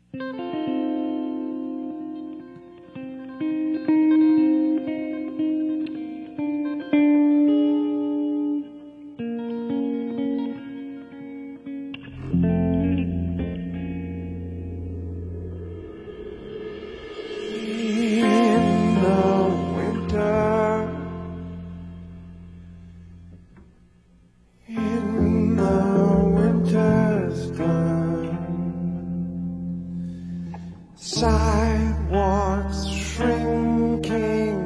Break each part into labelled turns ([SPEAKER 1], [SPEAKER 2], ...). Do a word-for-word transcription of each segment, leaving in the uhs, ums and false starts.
[SPEAKER 1] Sidewalks shrinking,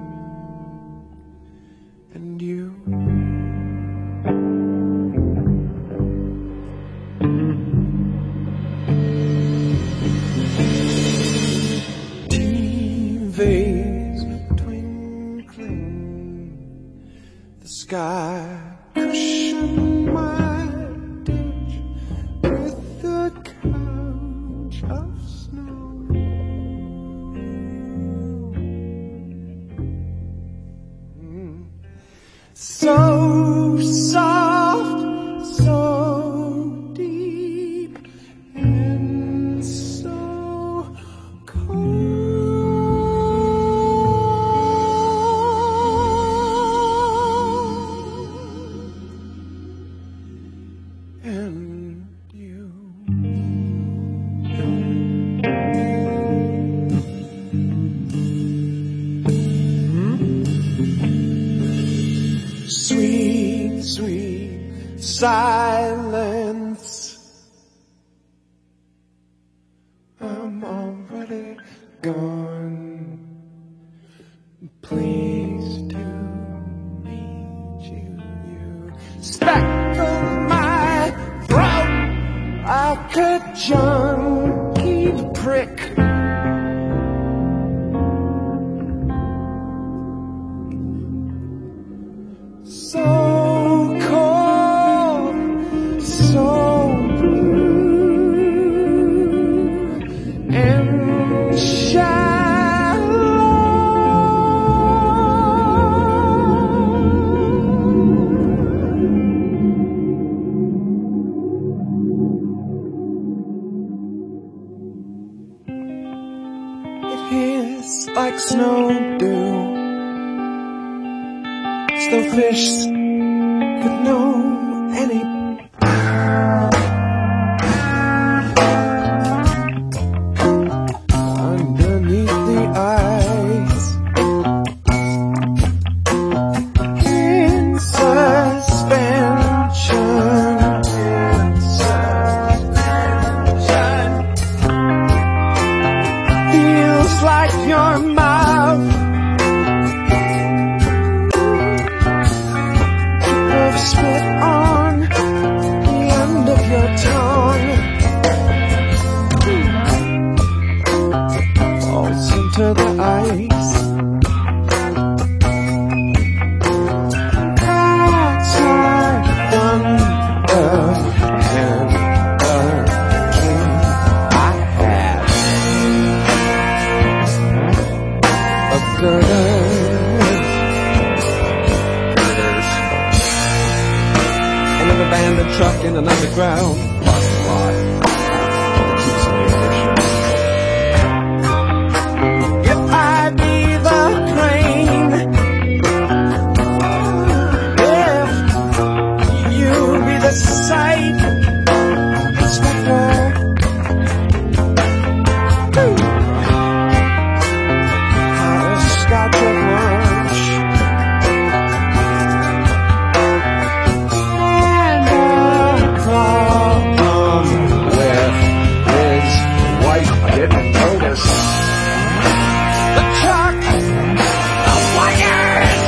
[SPEAKER 1] and you T Vs twinkling, the sky cushion my ditch with a couch of snow. So soft, so deep, and so cold. And you, sweet, sweet silence. I'm already gone. Pleased to meet you. You speckle my throat like a junkie prick. So cold, so blue and shallow. It hits like snow dew. Snowfish could know any. Underneath the ice, in suspension, in suspension, feels like your mouth spit on the end of your tongue, falls into the ice. Outside thunder and the dream I had of girders, an abandoned truck in an underground parking lot that keeps me in. If I be the crane, if you be the sight inspector, how to scotch a lunch. I didn't notice the truck, the wires,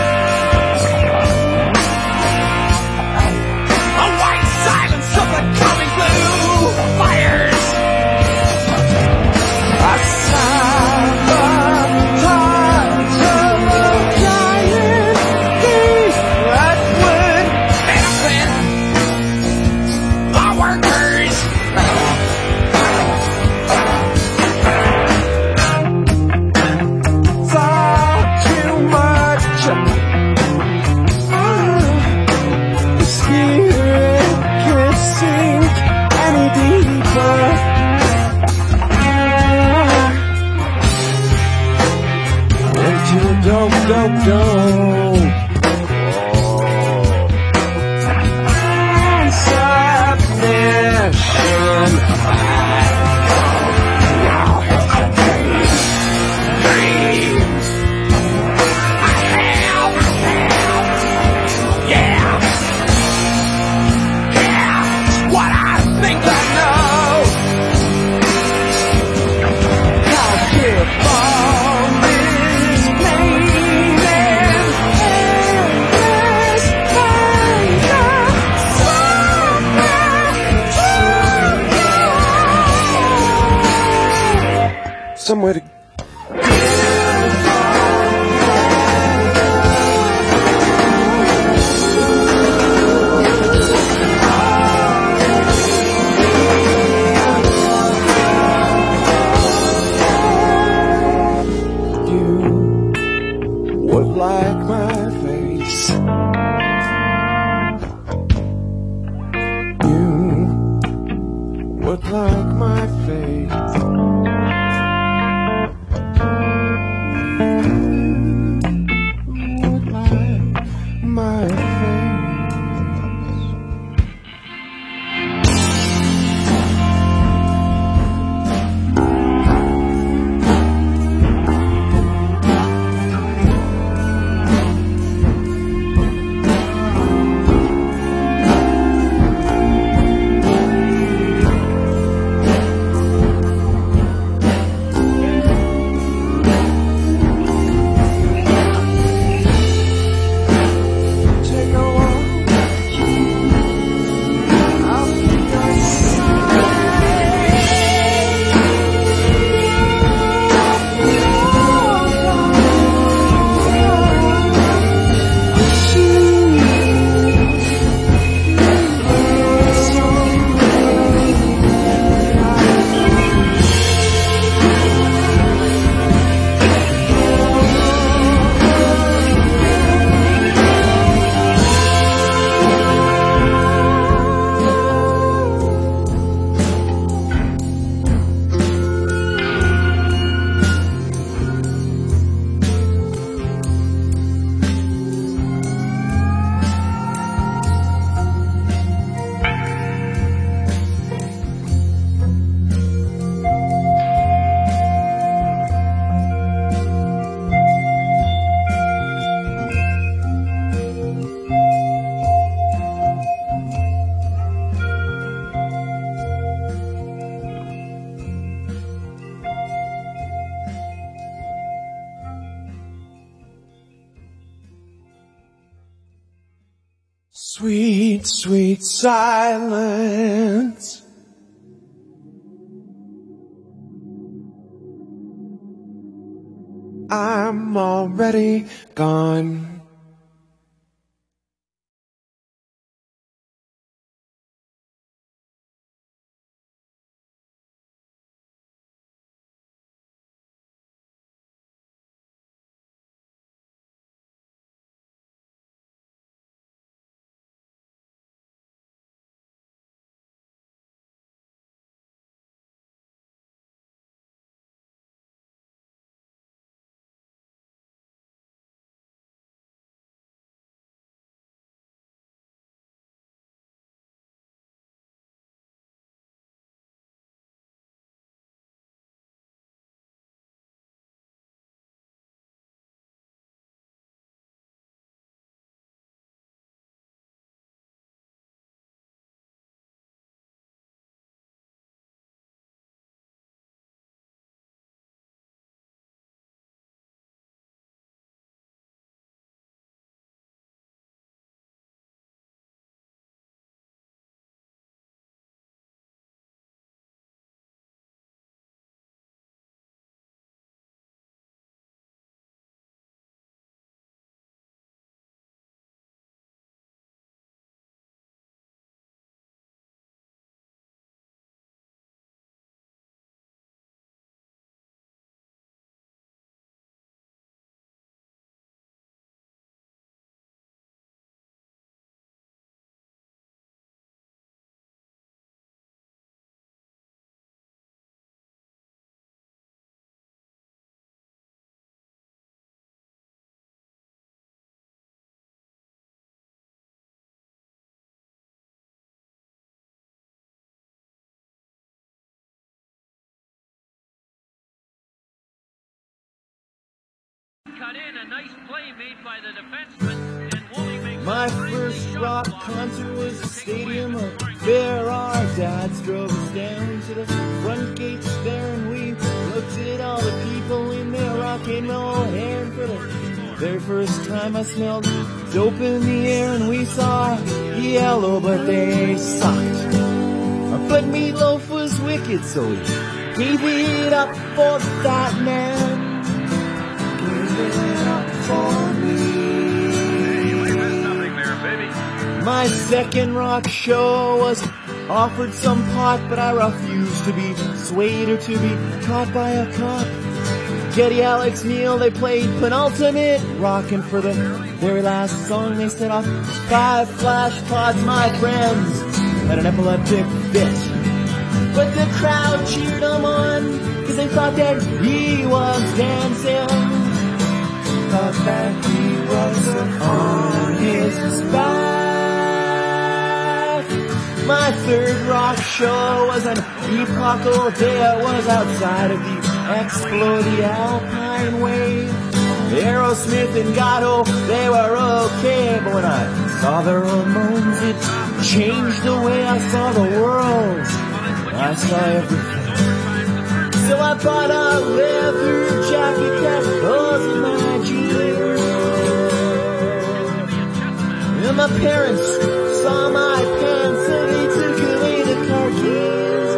[SPEAKER 1] the white silence of the coming blue fires. I sabotage of a giant thief that would benefit the workers. go. Somewhere to you would like my face. You would like my face. My sweet, sweet silence. I'm already gone.
[SPEAKER 2] got in. A nice play made by the defenseman. And Woolley makes
[SPEAKER 1] My first rock concert was the stadium of Fair. Our dads drove us down to the front gates there, and we looked at all the people in their rock and roll hair. And for the very first time I smelled dope in the air, and we saw Yellow, but they sucked. But Meatloaf was wicked, so we gave it up for that man. Gave it up for me. My second rock show was offered some pot, but I refused to be swayed or to be caught by a cop. Geddy, Alex, Neil, they played penultimate rock, and for the very last song they set off five flash pods. My friends had an epileptic fit, but the crowd cheered him on, cause they thought that he was dancing. Thought that he was on his back. My third rock show was an epochal day. I was outside of the Explodey Alpine Way. Aerosmith and Gatto, they were okay, but when I saw the Ramones, it changed the way I saw the world. I saw everything. So I bought a leather jacket that was my jeans. And my parents saw my pants, so they took away the car keys.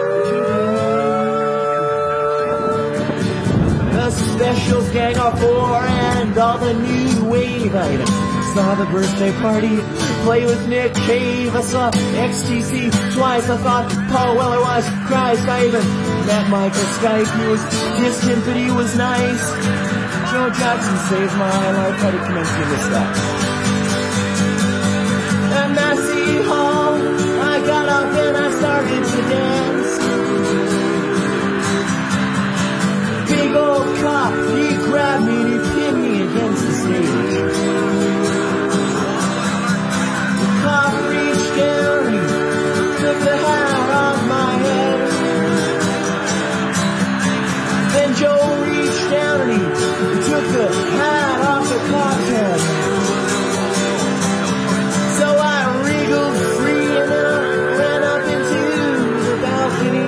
[SPEAKER 1] The specials gang are for and all the new wave. I saw the birthday party, play with Nick Cave. I saw X T C twice. I thought Paul Weller was Christ. I even met Michael Stipe. He was distant, but he was nice. Joe Jackson saved my life. How to commence in this stuff. At Massey Hall, I got up and I started to dance. Big old cop, he grabbed me and he pinned me against the stage. The cop reached down and he took the hat off my head. Then Joe reached down and he took the hat off the cop's head. So I wriggled free and then I ran up into the balcony.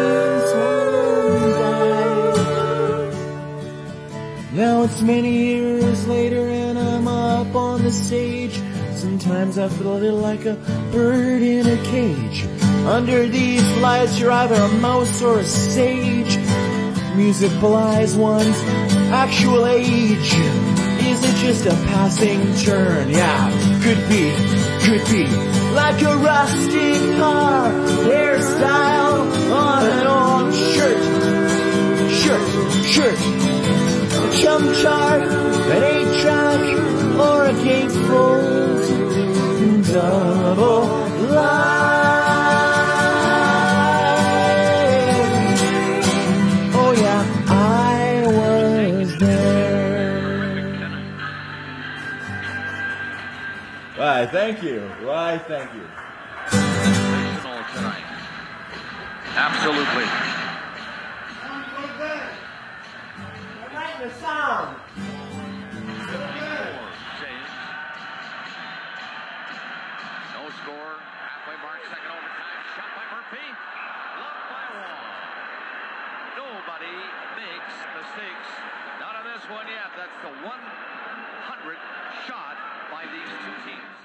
[SPEAKER 1] Now it's many years later and I'm up on the stage. Sometimes I feel a little like a bird in a cage. Under these lights you're either a mouse or a sage. Music belies one's actual age. Is it just a passing turn? Yeah, could be, could be. Like a rustic car hairstyle on an old shirt. Shirt, shirt. A chum chart, an eight track, or a gatefold double live. Oh yeah, I was there. Why, thank you. Why, thank you.
[SPEAKER 2] tonight. Absolutely.
[SPEAKER 1] The sound.
[SPEAKER 2] No score. Halfway mark, second overtime. Shot by Murphy. Blocked by Wall. Nobody makes mistakes. Not on this one yet. That's the one hundredth shot by these two teams.